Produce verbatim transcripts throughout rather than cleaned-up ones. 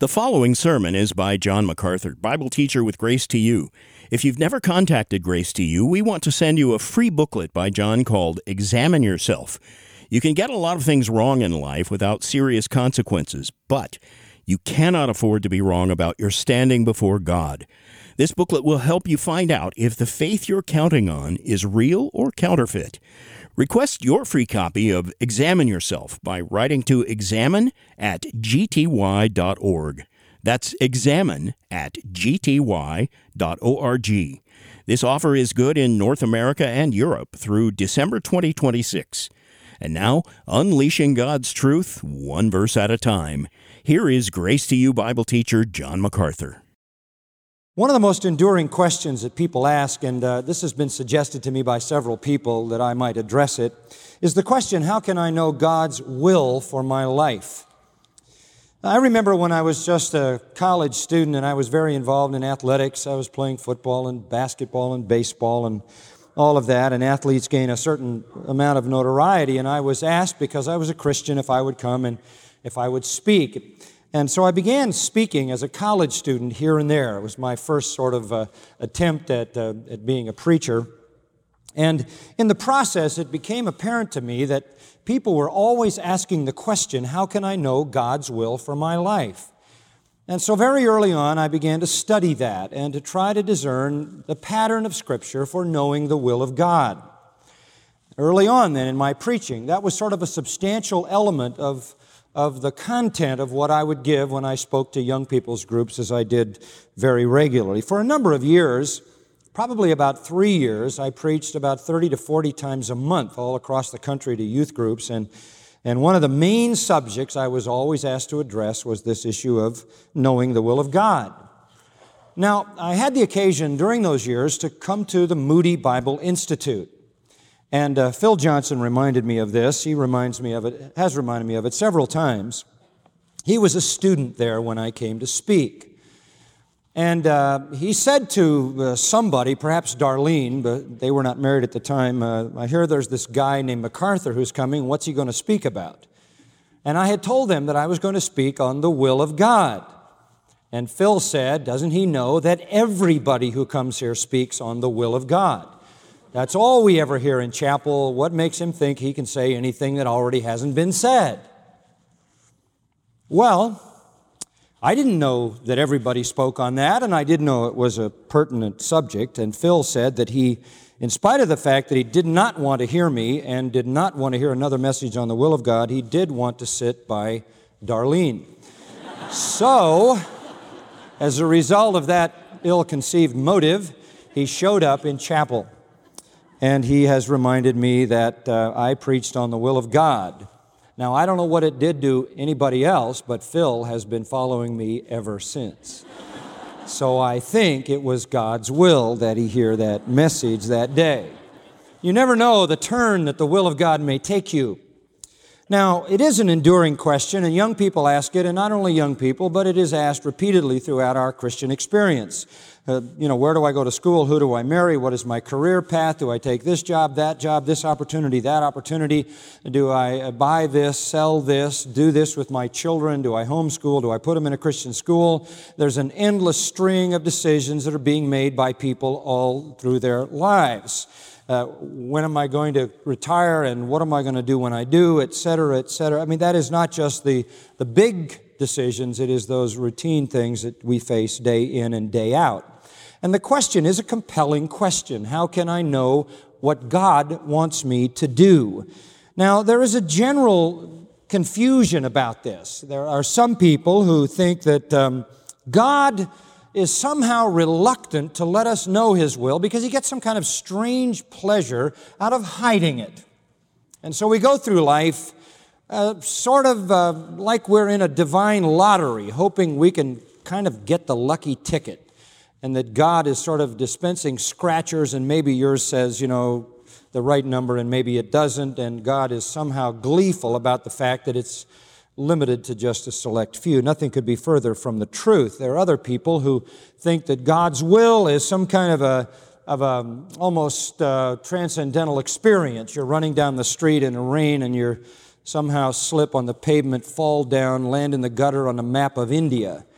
The following sermon is by John MacArthur, Bible teacher with Grace to You. If you've never contacted Grace to You, we want to send you a free booklet by John called Examine Yourself. You can get a lot of things wrong in life without serious consequences, but you cannot afford to be wrong about your standing before God. This booklet will help you find out if the faith you're counting on is real or counterfeit. Request your free copy of Examine Yourself by writing to examine at g t y dot org. That's examine at g t y dot org. This offer is good in North America and Europe through December twenty twenty-six. And now, unleashing God's truth, one verse at a time. Here is Grace to You Bible teacher John MacArthur. One of the most enduring questions that people ask, and uh, this has been suggested to me by several people that I might address it, is the question, how can I know God's will for my life? I remember when I was just a college student and I was very involved in athletics. I was playing football and basketball and baseball and all of that, and athletes gain a certain amount of notoriety, and I was asked, because I was a Christian, if I would come and if I would speak. And so I began speaking as a college student here and there. It was my first sort of uh, attempt at, uh, at being a preacher. And in the process, it became apparent to me that people were always asking the question, how can I know God's will for my life? And so very early on, I began to study that and to try to discern the pattern of Scripture for knowing the will of God. Early on then in my preaching, that was sort of a substantial element of of the content of what I would give when I spoke to young people's groups, as I did very regularly. For a number of years, probably about three years, I preached about thirty to forty times a month all across the country to youth groups, and, and one of the main subjects I was always asked to address was this issue of knowing the will of God. Now, I had the occasion during those years to come to the Moody Bible Institute. And uh, Phil Johnson reminded me of this. He reminds me of it, has reminded me of it several times. He was a student there when I came to speak. And uh, he said to uh, somebody, perhaps Darlene, but they were not married at the time, uh, I hear there's this guy named MacArthur who's coming. What's he going to speak about? And I had told them that I was going to speak on the will of God. And Phil said, doesn't he know that everybody who comes here speaks on the will of God? That's all we ever hear in chapel. What makes him think he can say anything that already hasn't been said? Well, I didn't know that everybody spoke on that, and I didn't know it was a pertinent subject. And Phil said that he, in spite of the fact that he did not want to hear me and did not want to hear another message on the will of God, he did want to sit by Darlene. So, as a result of that ill-conceived motive, he showed up in chapel. And he has reminded me that uh, I preached on the will of God. Now, I don't know what it did to anybody else, but Phil has been following me ever since. So I think it was God's will that he hear that message that day. You never know the turn that the will of God may take you. Now, it is an enduring question, and young people ask it, and not only young people, but it is asked repeatedly throughout our Christian experience. Uh, you know, where do I go to school? Who do I marry? What is my career path? Do I take this job, that job, this opportunity, that opportunity? Do I buy this, sell this, do this with my children? Do I homeschool? Do I put them in a Christian school? There's an endless string of decisions that are being made by people all through their lives. Uh, when am I going to retire, and what am I going to do when I do, et cetera, et cetera. I mean, that is not just the, the big decisions. It is those routine things that we face day in and day out. And the question is a compelling question. How can I know what God wants me to do? Now, there is a general confusion about this. There are some people who think that um, God is somehow reluctant to let us know His will because He gets some kind of strange pleasure out of hiding it. And so we go through life uh, sort of uh, like we're in a divine lottery, hoping we can kind of get the lucky ticket, and that God is sort of dispensing scratchers, and maybe yours says, you know, the right number, and maybe it doesn't, and God is somehow gleeful about the fact that it's limited to just a select few. Nothing could be further from the truth. There are other people who think that God's will is some kind of a of a almost uh, transcendental experience. You're running down the street in the rain and you're somehow slip on the pavement, fall down, land in the gutter on a map of India.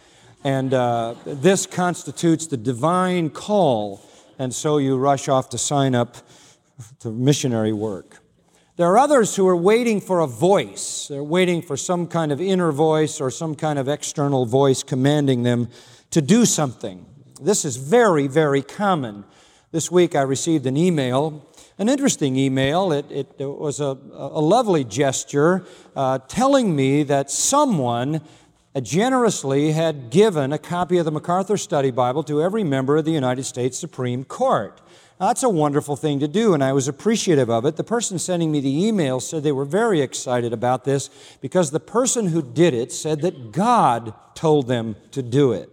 And uh, this constitutes the divine call, and so you rush off to sign up to missionary work. There are others who are waiting for a voice. They're waiting for some kind of inner voice or some kind of external voice commanding them to do something. This is very, very common. This week I received an email, an interesting email. It, it, it was a, a lovely gesture uh, telling me that someone generously had given a copy of the MacArthur Study Bible to every member of the United States Supreme Court. Now, that's a wonderful thing to do, and I was appreciative of it. The person sending me the email said they were very excited about this because the person who did it said that God told them to do it,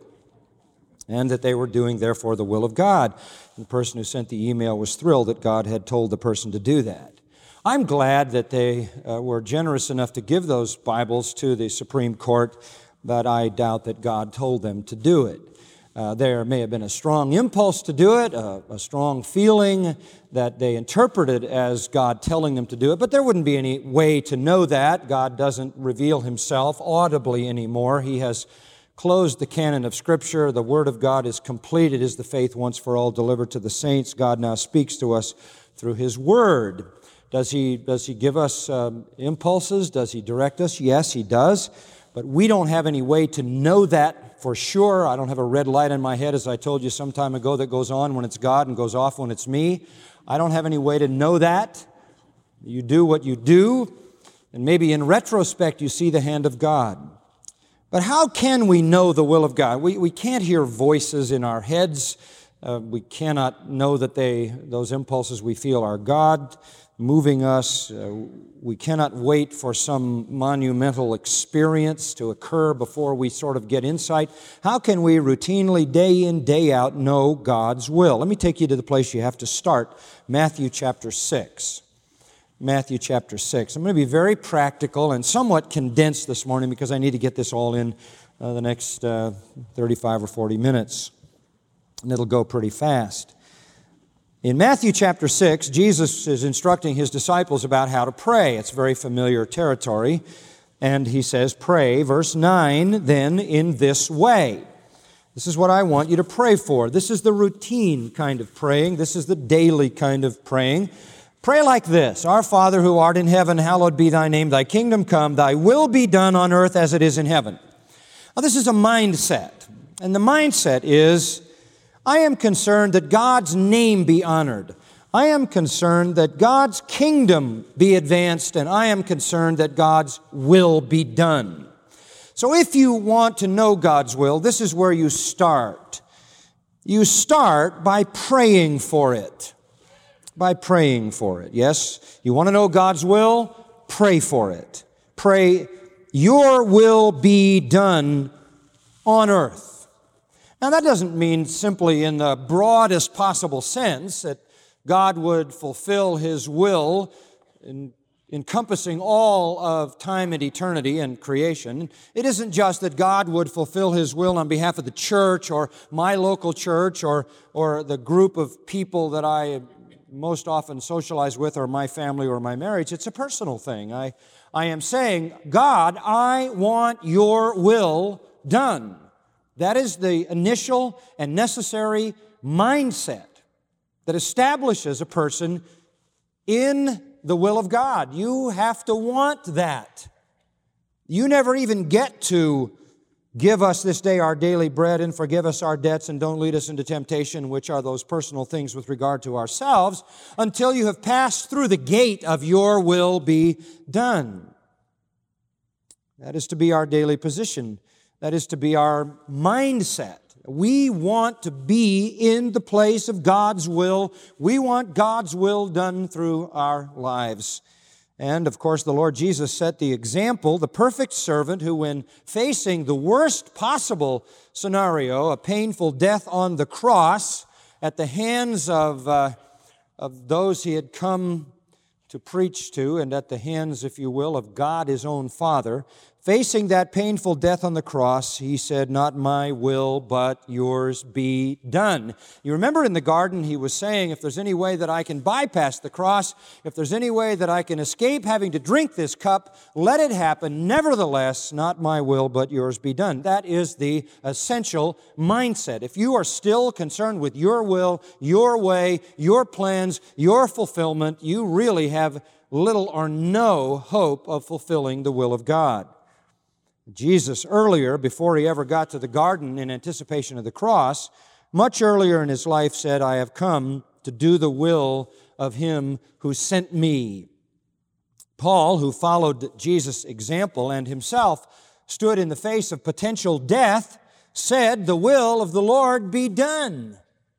and that they were doing, therefore, the will of God. And the person who sent the email was thrilled that God had told the person to do that. I'm glad that they uh, were generous enough to give those Bibles to the Supreme Court, but I doubt that God told them to do it. Uh, there may have been a strong impulse to do it, a, a strong feeling that they interpreted as God telling them to do it, but there wouldn't be any way to know that. God doesn't reveal Himself audibly anymore. He has closed the canon of Scripture. The Word of God is complete. It is the faith once for all delivered to the saints. God now speaks to us through His Word. Does He, does He give us um, impulses? Does He direct us? Yes, He does. But we don't have any way to know that for sure. I don't have a red light in my head, as I told you some time ago, that goes on when it's God and goes off when it's me. I don't have any way to know that. You do what you do, and maybe in retrospect you see the hand of God. But how can we know the will of God? We, we can't hear voices in our heads. Uh, we cannot know that they, those impulses we feel are God moving us. Uh, we cannot wait for some monumental experience to occur before we sort of get insight. How can we routinely, day in, day out, know God's will? Let me take you to the place you have to start, Matthew chapter six. Matthew chapter six. I'm going to be very practical and somewhat condensed this morning because I need to get this all in uh, the next uh, thirty-five or forty minutes, and it'll go pretty fast. In Matthew chapter six, Jesus is instructing His disciples about how to pray. It's very familiar territory. And He says, pray, verse nine, then in this way. This is what I want you to pray for. This is the routine kind of praying. This is the daily kind of praying. Pray like this: Our Father who art in heaven, hallowed be Thy name. Thy kingdom come. Thy will be done on earth as it is in heaven. Now, this is a mindset. And the mindset is, I am concerned that God's name be honored. I am concerned that God's kingdom be advanced, and I am concerned that God's will be done. So if you want to know God's will, this is where you start. You start by praying for it. By praying for it. Yes, you want to know God's will? Pray for it. Pray, your will be done on earth. Now, that doesn't mean simply in the broadest possible sense that God would fulfill His will in encompassing all of time and eternity and creation. It isn't just that God would fulfill His will on behalf of the church or my local church or, or the group of people that I most often socialize with or my family or my marriage. It's a personal thing. I, I am saying, God, I want your will done. That is the initial and necessary mindset that establishes a person in the will of God. You have to want that. You never even get to give us this day our daily bread and forgive us our debts and don't lead us into temptation, which are those personal things with regard to ourselves, until you have passed through the gate of your will be done. That is to be our daily position. That is to be our mindset. We want to be in the place of God's will. We want God's will done through our lives. And, of course, the Lord Jesus set the example, the perfect servant who, when facing the worst possible scenario, a painful death on the cross at the hands of, uh, of those He had come to preach to, and at the hands, if you will, of God, His own Father, Facing that painful death on the cross, he said, "Not my will, but yours be done." You remember in the garden, he was saying, if there's any way that I can bypass the cross, if there's any way that I can escape having to drink this cup, let it happen. Nevertheless, not my will, but yours be done. That is the essential mindset. If you are still concerned with your will, your way, your plans, your fulfillment, you really have little or no hope of fulfilling the will of God. Jesus earlier, before he ever got to the garden in anticipation of the cross, much earlier in his life said, "I have come to do the will of him who sent me." Paul, who followed Jesus' example and himself stood in the face of potential death, said, "The will of the Lord be done."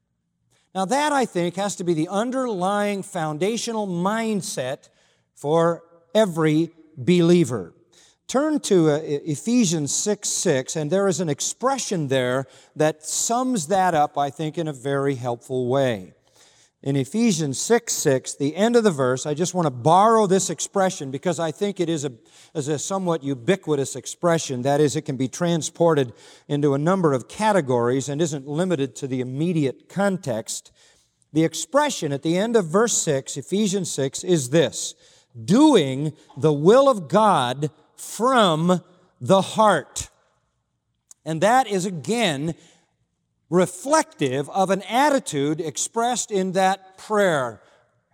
Now that, I think, has to be the underlying foundational mindset for every believer. Turn to uh, Ephesians six six, and there is an expression there that sums that up, I think, in a very helpful way. In Ephesians six six, the end of the verse, I just want to borrow this expression because I think it is a, is a somewhat ubiquitous expression. That is, it can be transported into a number of categories and isn't limited to the immediate context. The expression at the end of verse six, Ephesians six, is this: doing the will of God from the heart. And that is again reflective of an attitude expressed in that prayer.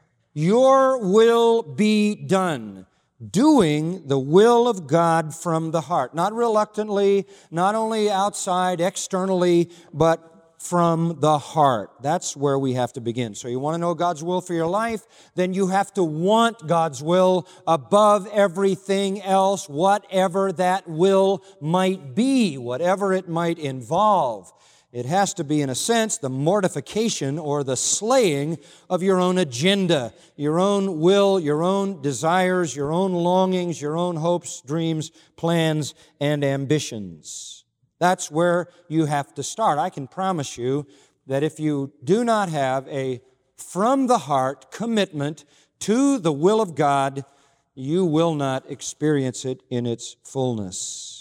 Your will be done. Doing the will of God from the heart. Not reluctantly, not only outside, externally, but from the heart. That's where we have to begin. So you want to know God's will for your life? Then you have to want God's will above everything else, whatever that will might be, whatever it might involve. It has to be, in a sense, the mortification or the slaying of your own agenda, your own will, your own desires, your own longings, your own hopes, dreams, plans, and ambitions. That's where you have to start. I can promise you that if you do not have a from-the-heart commitment to the will of God, you will not experience it in its fullness.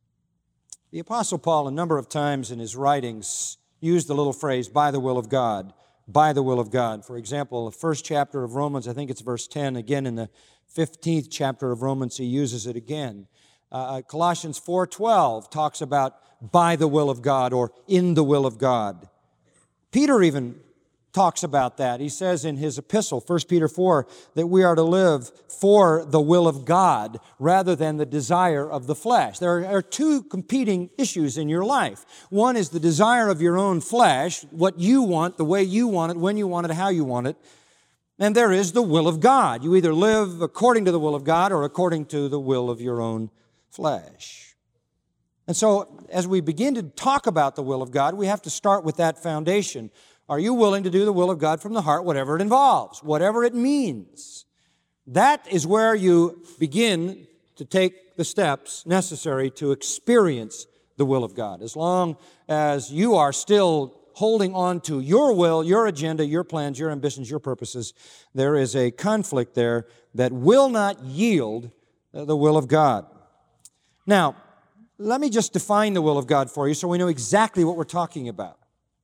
The Apostle Paul, a number of times in his writings, used the little phrase, by the will of God, by the will of God. For example, the first chapter of Romans, I think it's verse ten, again in the fifteenth chapter of Romans, he uses it again. Uh, Colossians four twelve talks about by the will of God or in the will of God. Peter even talks about that. He says in his epistle, First Peter four, that we are to live for the will of God rather than the desire of the flesh. There are two competing issues in your life. One is the desire of your own flesh, what you want, the way you want it, when you want it, how you want it. And there is the will of God. You either live according to the will of God or according to the will of your own flesh. And so, as we begin to talk about the will of God, we have to start with that foundation. Are you willing to do the will of God from the heart, whatever it involves, whatever it means? That is where you begin to take the steps necessary to experience the will of God. As long as you are still holding on to your will, your agenda, your plans, your ambitions, your purposes, there is a conflict there that will not yield the will of God. Now, let me just define the will of God for you so we know exactly what we're talking about.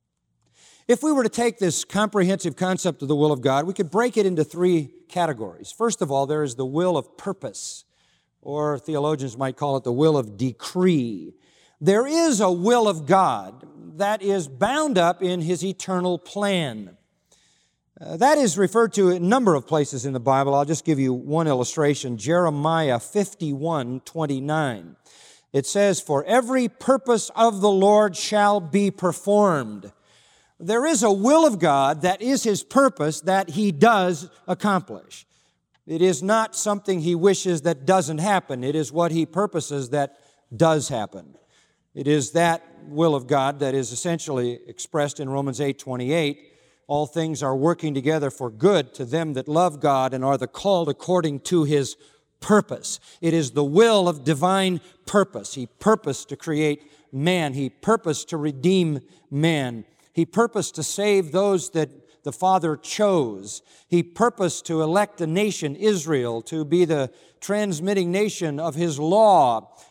If we were to take this comprehensive concept of the will of God, we could break it into three categories. First of all, there is the will of purpose, or theologians might call it the will of decree. There is a will of God that is bound up in His eternal plan. Uh, that is referred to in a number of places in the Bible. I'll just give you one illustration. Jeremiah fifty-one twenty-nine. It says, "For every purpose of the Lord shall be performed." There is a will of God that is His purpose that He does accomplish. It is not something He wishes that doesn't happen. It is what He purposes that does happen. It is that will of God that is essentially expressed in Romans eight twenty-eight. All things are working together for good to them that love God and are the called according to His purpose. It is the will of divine purpose. He purposed to create man. He purposed to redeem man. He purposed to save those that the Father chose. He purposed to elect the nation Israel to be the transmitting nation of His law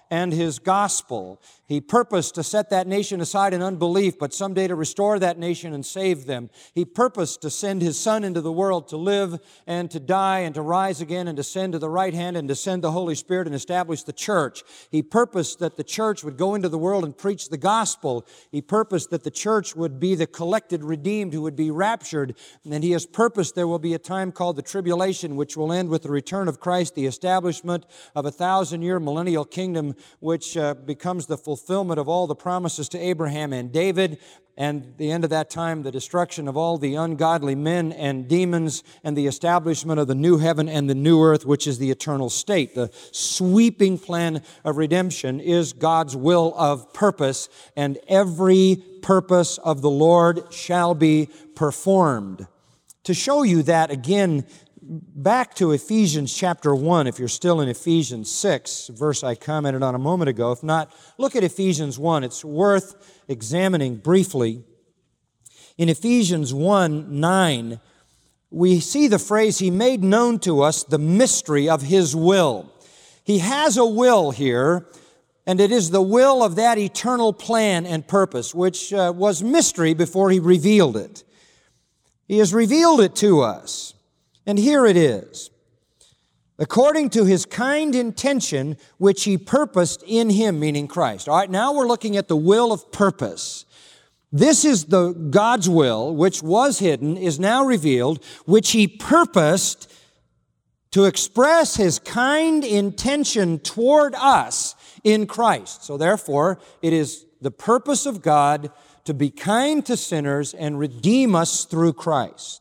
and His gospel. He purposed to set that nation aside in unbelief, but someday to restore that nation and save them. He purposed to send His Son into the world to live and to die and to rise again and to send to the right hand and to send the Holy Spirit and establish the church. He purposed that the church would go into the world and preach the gospel. He purposed that the church would be the collected redeemed who would be raptured. And He has purposed there will be a time called the tribulation, which will end with the return of Christ, the establishment of a thousand-year millennial kingdom, which uh, becomes the fulfillment of all the promises to Abraham and David, and the end of that time, the destruction of all the ungodly men and demons, and the establishment of the new heaven and the new earth, which is the eternal state. The sweeping plan of redemption is God's will of purpose, and every purpose of the Lord shall be performed. To show you that, again, back to Ephesians chapter one, if you're still in Ephesians six, verse I commented on a moment ago. If not, look at Ephesians one. It's worth examining briefly. In Ephesians one nine, we see the phrase, He made known to us the mystery of His will. He has a will here, and it is the will of that eternal plan and purpose, which uh, was mystery before He revealed it. He has revealed it to us. And here it is. According to His kind intention, which He purposed in Him, meaning Christ. All right, now we're looking at the will of purpose. This is the God's will, which was hidden, is now revealed, which He purposed to express His kind intention toward us in Christ. So therefore, it is the purpose of God to be kind to sinners and redeem us through Christ.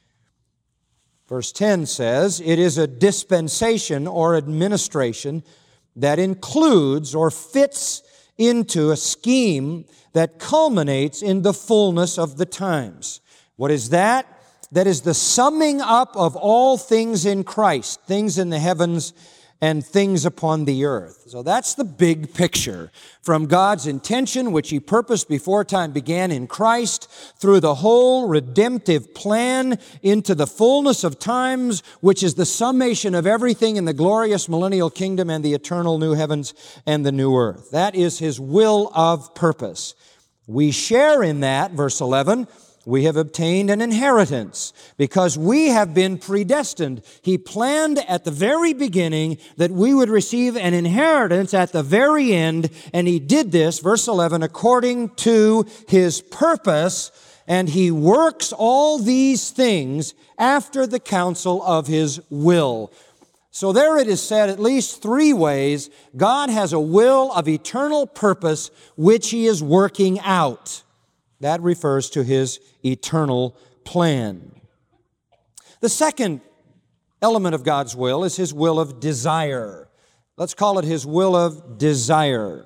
Verse ten says, it is a dispensation or administration that includes or fits into a scheme that culminates in the fullness of the times. What is that? That is the summing up of all things in Christ, things in the heavens and things upon the earth. So that's the big picture. From God's intention, which He purposed before time began in Christ, through the whole redemptive plan into the fullness of times, which is the summation of everything in the glorious millennial kingdom and the eternal new heavens and the new earth. That is His will of purpose. We share in that, verse eleven, we have obtained an inheritance because we have been predestined. He planned at the very beginning that we would receive an inheritance at the very end, and He did this, verse eleven, according to His purpose, and He works all these things after the counsel of His will. So there it is said at least three ways, God has a will of eternal purpose which He is working out. That refers to His eternal plan. The second element of God's will is His will of desire. Let's call it His will of desire.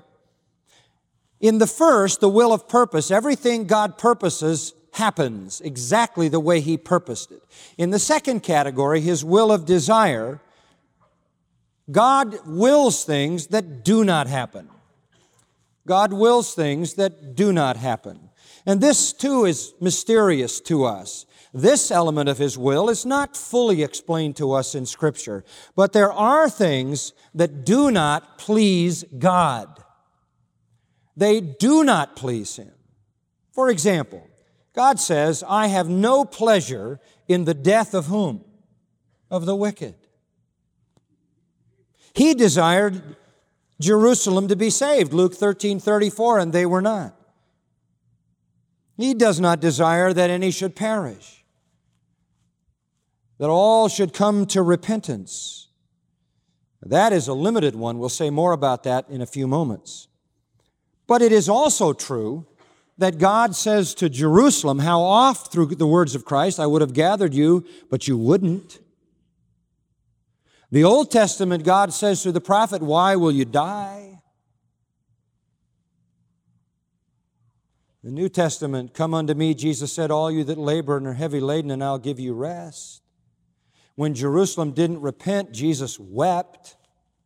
In the first, the will of purpose, everything God purposes happens exactly the way He purposed it. In the second category, His will of desire, God wills things that do not happen. God wills things that do not happen. And this, too, is mysterious to us. This element of His will is not fully explained to us in Scripture, but there are things that do not please God. They do not please Him. For example, God says, I have no pleasure in the death of whom? Of the wicked. He desired Jerusalem to be saved, Luke thirteen thirty-four, and they were not. He does not desire that any should perish, that all should come to repentance. That is a limited one. We'll say more about that in a few moments. But it is also true that God says to Jerusalem, how oft through the words of Christ, I would have gathered you, but you wouldn't. The Old Testament, God says to the prophet, why will you die? The New Testament, come unto me, Jesus said, all you that labor and are heavy laden, and I'll give you rest. When Jerusalem didn't repent, Jesus wept.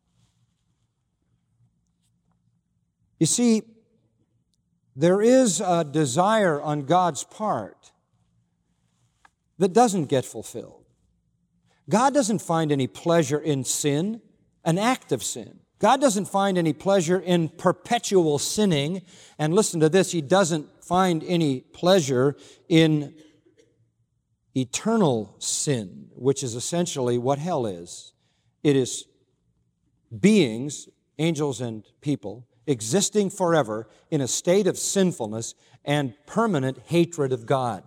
You see, there is a desire on God's part that doesn't get fulfilled. God doesn't find any pleasure in sin, an act of sin. God doesn't find any pleasure in perpetual sinning. And listen to this, He doesn't find any pleasure in eternal sin, which is essentially what hell is. It is beings, angels and people, existing forever in a state of sinfulness and permanent hatred of God.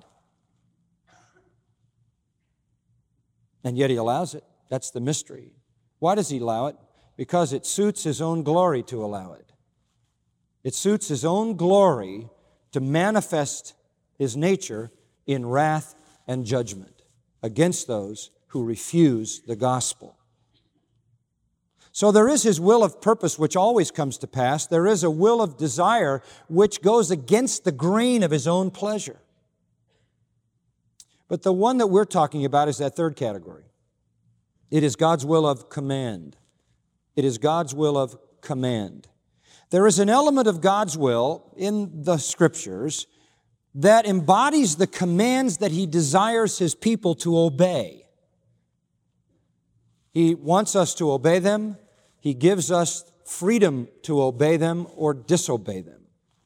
And yet He allows it. That's the mystery. Why does He allow it? Because it suits His own glory to allow it. It suits His own glory to manifest His nature in wrath and judgment against those who refuse the gospel. So there is His will of purpose which always comes to pass. There is a will of desire which goes against the grain of His own pleasure. But the one that we're talking about is that third category. It is God's will of command. It is God's will of command. There is an element of God's will in the Scriptures that embodies the commands that He desires His people to obey. He wants us to obey them. He gives us freedom to obey them or disobey them.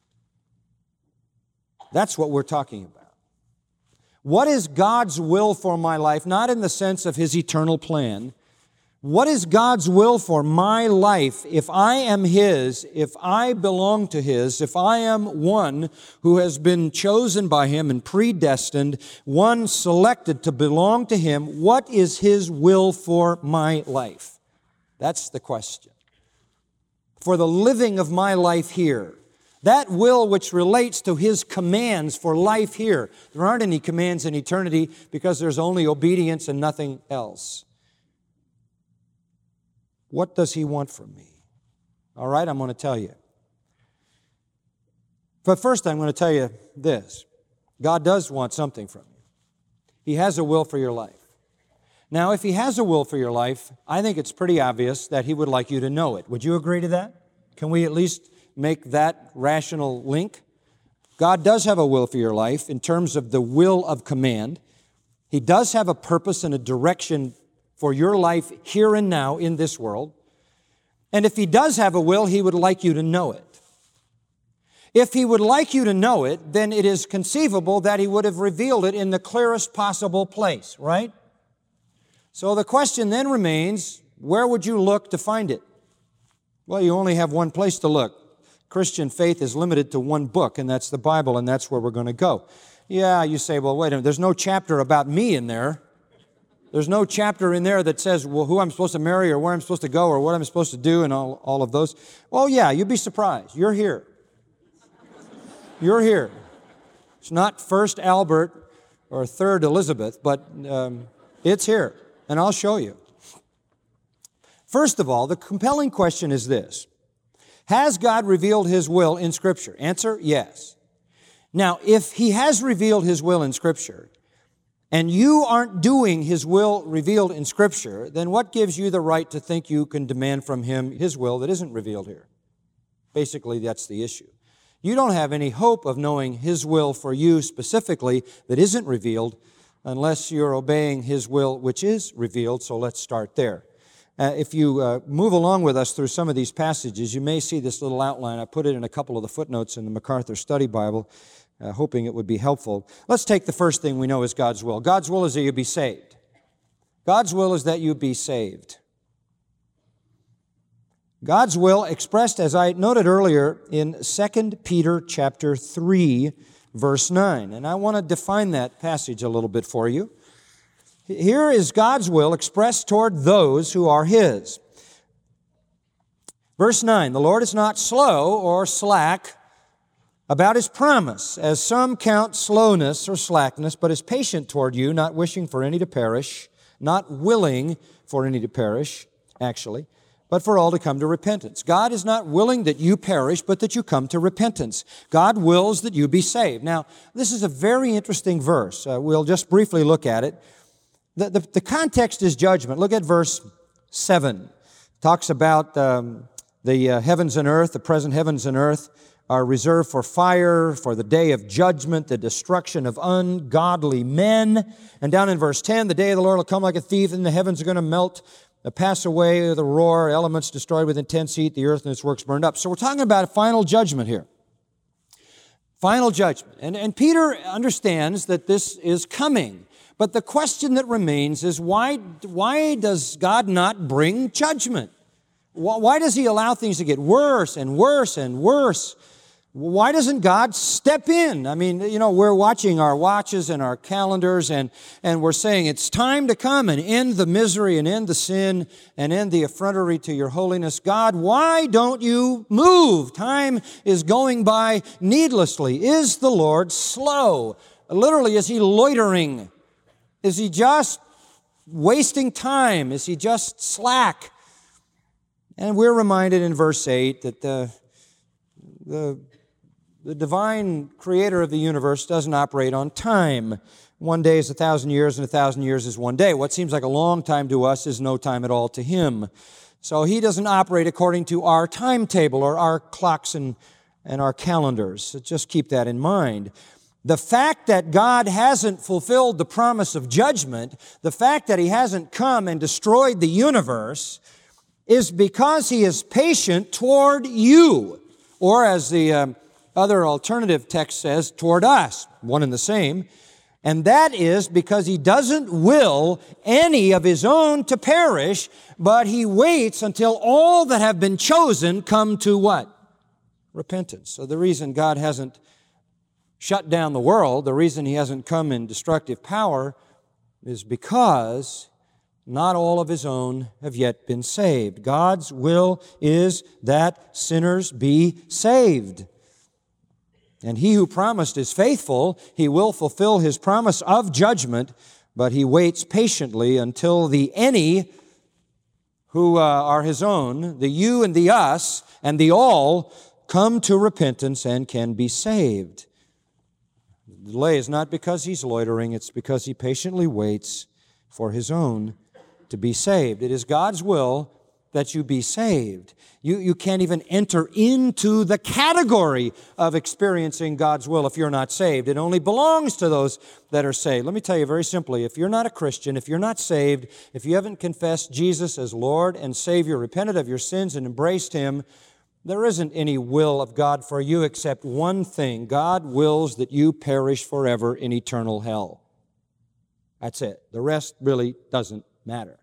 That's what we're talking about. What is God's will for my life? Not in the sense of His eternal plan. What is God's will for my life if I am His, if I belong to His, if I am one who has been chosen by Him and predestined, one selected to belong to Him? What is His will for my life? That's the question. For the living of my life here. That will which relates to His commands for life here. There aren't any commands in eternity because there's only obedience and nothing else. What does He want from me? All right, I'm going to tell you. But first I'm going to tell you this. God does want something from you. He has a will for your life. Now, if He has a will for your life, I think it's pretty obvious that He would like you to know it. Would you agree to that? Can we at least make that rational link? God does have a will for your life in terms of the will of command. He does have a purpose and a direction for your life here and now in this world. And if He does have a will, He would like you to know it. If He would like you to know it, then it is conceivable that He would have revealed it in the clearest possible place, right? So the question then remains, where would you look to find it? Well, you only have one place to look. Christian faith is limited to one book, and that's the Bible, and that's where we're going to go. Yeah, you say, well, wait a minute, there's no chapter about me in there. There's no chapter in there that says, well, who I'm supposed to marry or where I'm supposed to go or what I'm supposed to do and all, all of those. Well, yeah, you'd be surprised. You're here. You're here. It's not First Albert or Third Elizabeth, but um, it's here, and I'll show you. First of all, the compelling question is this. Has God revealed His will in Scripture? Answer, yes. Now, if He has revealed His will in Scripture, and you aren't doing His will revealed in Scripture, then what gives you the right to think you can demand from Him His will that isn't revealed here? Basically, that's the issue. You don't have any hope of knowing His will for you specifically that isn't revealed unless you're obeying His will which is revealed, so let's start there. Uh, if you uh, move along with us through some of these passages, you may see this little outline. I put it in a couple of the footnotes in the MacArthur Study Bible, uh, hoping it would be helpful. Let's take the first thing we know is God's will. God's will is that you be saved. God's will is that you be saved. God's will expressed, as I noted earlier, in Second Peter chapter three, verse nine. And I want to define that passage a little bit for you. Here is God's will expressed toward those who are His. Verse nine, the Lord is not slow or slack about His promise, as some count slowness or slackness, but is patient toward you, not wishing for any to perish, not willing for any to perish, actually, but for all to come to repentance. God is not willing that you perish, but that you come to repentance. God wills that you be saved. Now, this is a very interesting verse. Uh, we'll just briefly look at it. The, the, the context is judgment. Look at verse seven. It talks about um, the uh, heavens and earth, the present heavens and earth are reserved for fire, for the day of judgment, the destruction of ungodly men. And down in verse ten, the day of the Lord will come like a thief, and the heavens are going to melt uh, pass away with a roar, elements destroyed with intense heat, the earth and its works burned up. So we're talking about a final judgment here. Final judgment. And, and Peter understands that this is coming. But the question that remains is why, why does God not bring judgment? Why, why does He allow things to get worse and worse and worse? Why doesn't God step in? I mean, you know, we're watching our watches and our calendars and, and we're saying it's time to come and end the misery and end the sin and end the effrontery to your holiness. God, why don't you move? Time is going by needlessly. Is the Lord slow? Literally, is He loitering? Is He just wasting time? Is He just slack? And we're reminded in verse eight that the, the The divine creator of the universe doesn't operate on time. One day is a thousand years, and a thousand years is one day. What seems like a long time to us is no time at all to Him. So He doesn't operate according to our timetable or our clocks and, and our calendars. So just keep that in mind. The fact that God hasn't fulfilled the promise of judgment, the fact that He hasn't come and destroyed the universe, is because He is patient toward you. Or as the um, other alternative text says, toward us, one and the same. And that is because He doesn't will any of His own to perish, but He waits until all that have been chosen come to what? Repentance. So the reason God hasn't shut down the world, the reason He hasn't come in destructive power, is because not all of His own have yet been saved. God's will is that sinners be saved. And He who promised is faithful. He will fulfill His promise of judgment, but He waits patiently until the any who uh, are His own, the you and the us, and the all, come to repentance and can be saved. The delay is not because He's loitering, it's because He patiently waits for His own to be saved. It is God's will that you be saved. You, you can't even enter into the category of experiencing God's will if you're not saved. It only belongs to those that are saved. Let me tell you very simply, if you're not a Christian, if you're not saved, if you haven't confessed Jesus as Lord and Savior, repented of your sins and embraced Him, there isn't any will of God for you except one thing. God wills that you perish forever in eternal hell. That's it. The rest really doesn't matter.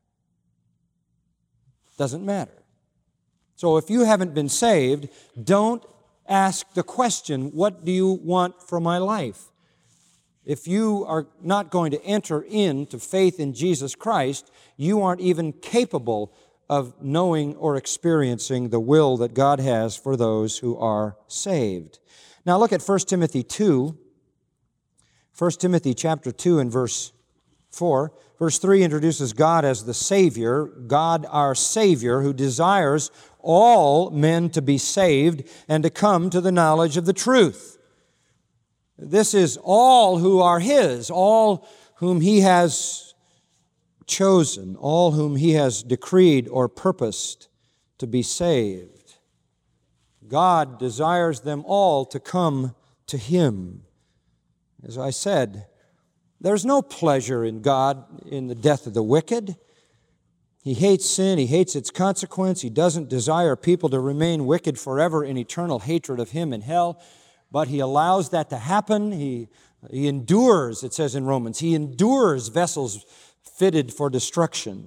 Doesn't matter. So if you haven't been saved, don't ask the question, what do you want for my life? If you are not going to enter into faith in Jesus Christ, you aren't even capable of knowing or experiencing the will that God has for those who are saved. Now look at First Timothy two. First Timothy chapter two and verse four. Verse three introduces God as the Savior, God our Savior, who desires all men to be saved and to come to the knowledge of the truth. This is all who are His, all whom He has chosen, all whom He has decreed or purposed to be saved. God desires them all to come to Him. As I said, there's no pleasure in God in the death of the wicked. He hates sin. He hates its consequence. He doesn't desire people to remain wicked forever in eternal hatred of Him in hell, but He allows that to happen. He, he endures, it says in Romans, He endures vessels fitted for destruction.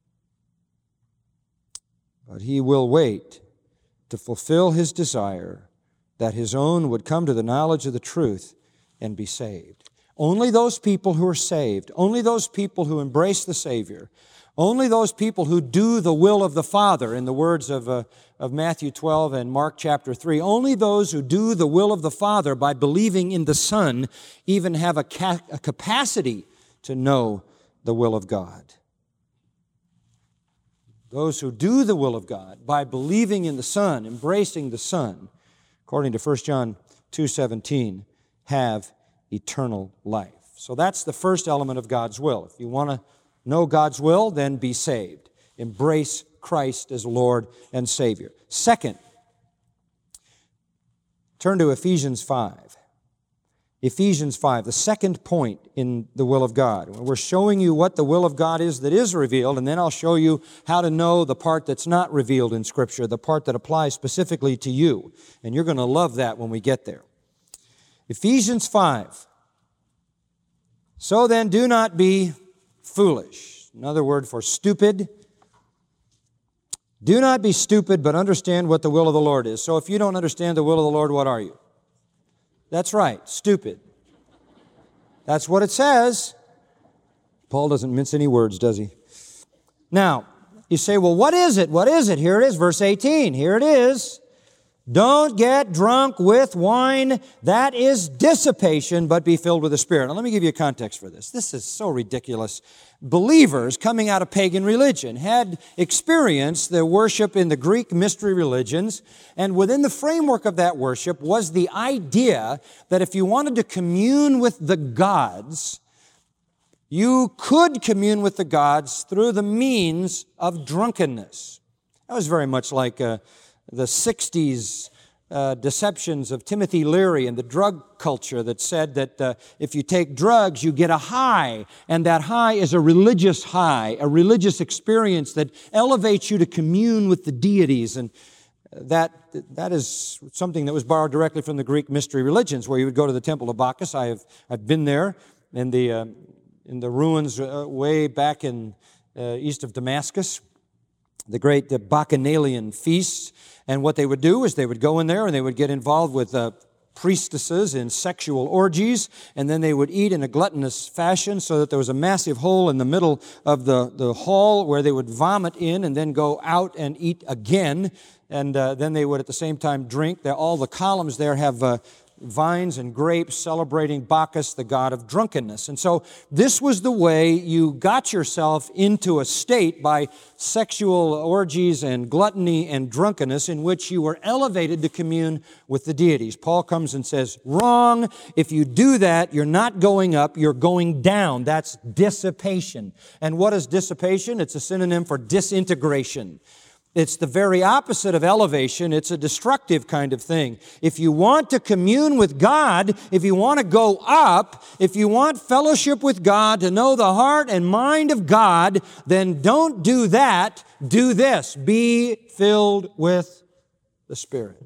But He will wait to fulfill His desire that His own would come to the knowledge of the truth and be saved. Only those people who are saved, only those people who embrace the Savior, only those people who do the will of the Father, in the words of, uh, of Matthew twelve and Mark chapter three, only those who do the will of the Father by believing in the Son even have a, ca- a capacity to know the will of God. Those who do the will of God by believing in the Son, embracing the Son, according to First John two seventeen, have eternal life. So that's the first element of God's will. If you want to know God's will, then be saved. Embrace Christ as Lord and Savior. Second, turn to Ephesians five. Ephesians five, the second point in the will of God. We're showing you what the will of God is that is revealed, and then I'll show you how to know the part that's not revealed in Scripture, the part that applies specifically to you. And you're going to love that when we get there. Ephesians five. So then, do not be foolish. Another word for stupid. Do not be stupid, but understand what the will of the Lord is. So if you don't understand the will of the Lord, what are you? That's right, stupid. That's what it says. Paul doesn't mince any words, does he? Now, you say, well, what is it? What is it? Here it is, verse eighteen. Here it is. Don't get drunk with wine. That is dissipation, but be filled with the Spirit. Now, let me give you a context for this. This is so ridiculous. Believers coming out of pagan religion had experienced the worship in the Greek mystery religions, and within the framework of that worship was the idea that if you wanted to commune with the gods, you could commune with the gods through the means of drunkenness. That was very much like uh, the sixties uh, deceptions of Timothy Leary and the drug culture that said that uh, if you take drugs, you get a high, and that high is a religious high, a religious experience that elevates you to commune with the deities. And that that is something that was borrowed directly from the Greek mystery religions, where you would go to the temple of Bacchus. I have I've been there in the uh, in the ruins uh, way back in uh, east of Damascus. The great the Bacchanalian feasts. And what they would do is they would go in there and they would get involved with uh, priestesses in sexual orgies, and then they would eat in a gluttonous fashion so that there was a massive hole in the middle of the, the hall where they would vomit in and then go out and eat again. And uh, then they would at the same time drink. All the columns there have uh, vines and grapes celebrating Bacchus, the god of drunkenness. And so this was the way you got yourself into a state by sexual orgies and gluttony and drunkenness in which you were elevated to commune with the deities. Paul comes and says, wrong. If you do that, you're not going up, you're going down. That's dissipation. And what is dissipation? It's a synonym for disintegration. It's the very opposite of elevation. It's a destructive kind of thing. If you want to commune with God, if you want to go up, if you want fellowship with God, to know the heart and mind of God, then don't do that. Do this. Be filled with the Spirit.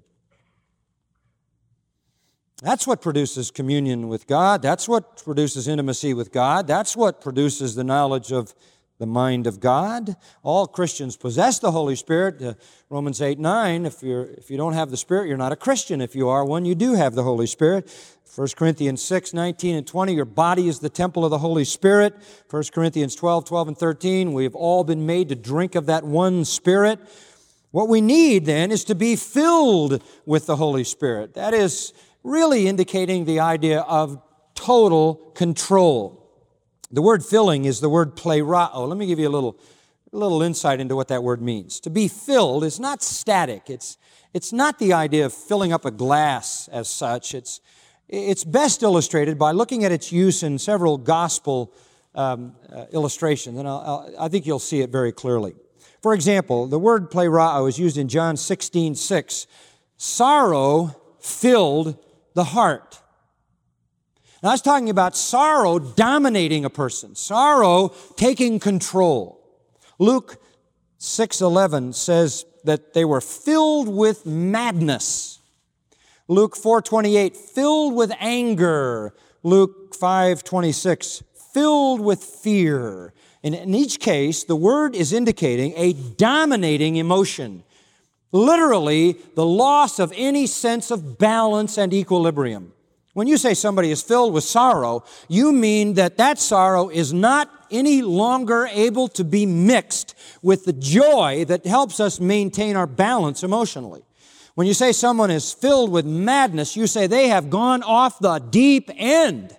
That's what produces communion with God. That's what produces intimacy with God. That's what produces the knowledge of the mind of God. All Christians possess the Holy Spirit. Uh, Romans eight nine, if, you're, if you don't have the Spirit, you're not a Christian. If you are one, you do have the Holy Spirit. First Corinthians six nineteen and twenty, your body is the temple of the Holy Spirit. First Corinthians twelve twelve and thirteen, we have all been made to drink of that one Spirit. What we need then is to be filled with the Holy Spirit. That is really indicating the idea of total control. The word filling is the word plerao. Let me give you a little, a little insight into what that word means. To be filled is not static. It's, it's not the idea of filling up a glass as such. It's, it's best illustrated by looking at its use in several gospel um, uh, illustrations, and I'll, I'll, I think you'll see it very clearly. For example, the word plerao is used in John sixteen six. Sorrow filled the heart. Now, I was talking about sorrow dominating a person, sorrow taking control. Luke six eleven says that they were filled with madness. Luke four twenty-eight, filled with anger. Luke five twenty-six, filled with fear. And in each case, the word is indicating a dominating emotion. Literally, the loss of any sense of balance and equilibrium. When you say somebody is filled with sorrow, you mean that that sorrow is not any longer able to be mixed with the joy that helps us maintain our balance emotionally. When you say someone is filled with madness, you say they have gone off the deep end.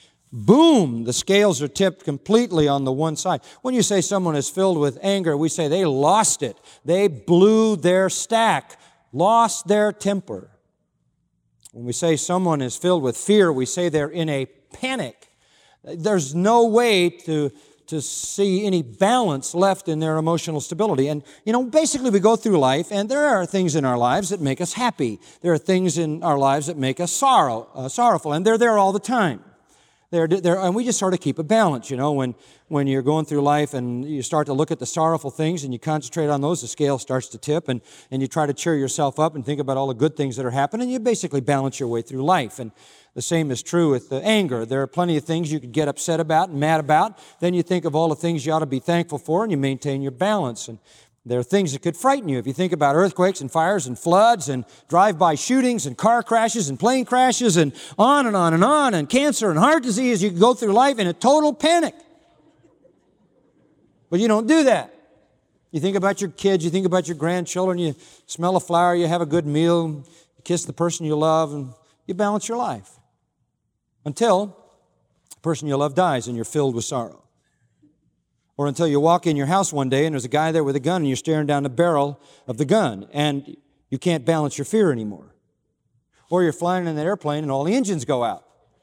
Boom, the scales are tipped completely on the one side. When you say someone is filled with anger, we say they lost it. They blew their stack, lost their temper. When we say someone is filled with fear, we say they're in a panic. There's no way to, to see any balance left in their emotional stability. And, you know, basically we go through life, and there are things in our lives that make us happy. There are things in our lives that make us sorrow, uh, sorrowful, and they're there all the time. They're, they're, and we just sort of keep a balance, you know, when, when you're going through life and you start to look at the sorrowful things and you concentrate on those, the scale starts to tip, and, and you try to cheer yourself up and think about all the good things that are happening. You basically balance your way through life. And the same is true with the anger. There are plenty of things you could get upset about and mad about. Then you think of all the things you ought to be thankful for, and you maintain your balance. And there are things that could frighten you. If you think about earthquakes and fires and floods and drive-by shootings and car crashes and plane crashes and on and on and on, and cancer and heart disease, you can go through life in a total panic. But you don't do that. You think about your kids, you think about your grandchildren, you smell a flower, you have a good meal, you kiss the person you love, and you balance your life. Until the person you love dies and you're filled with sorrow. Or until you walk in your house one day and there's a guy there with a gun and you're staring down the barrel of the gun and you can't balance your fear anymore. Or you're flying in an airplane and all the engines go out.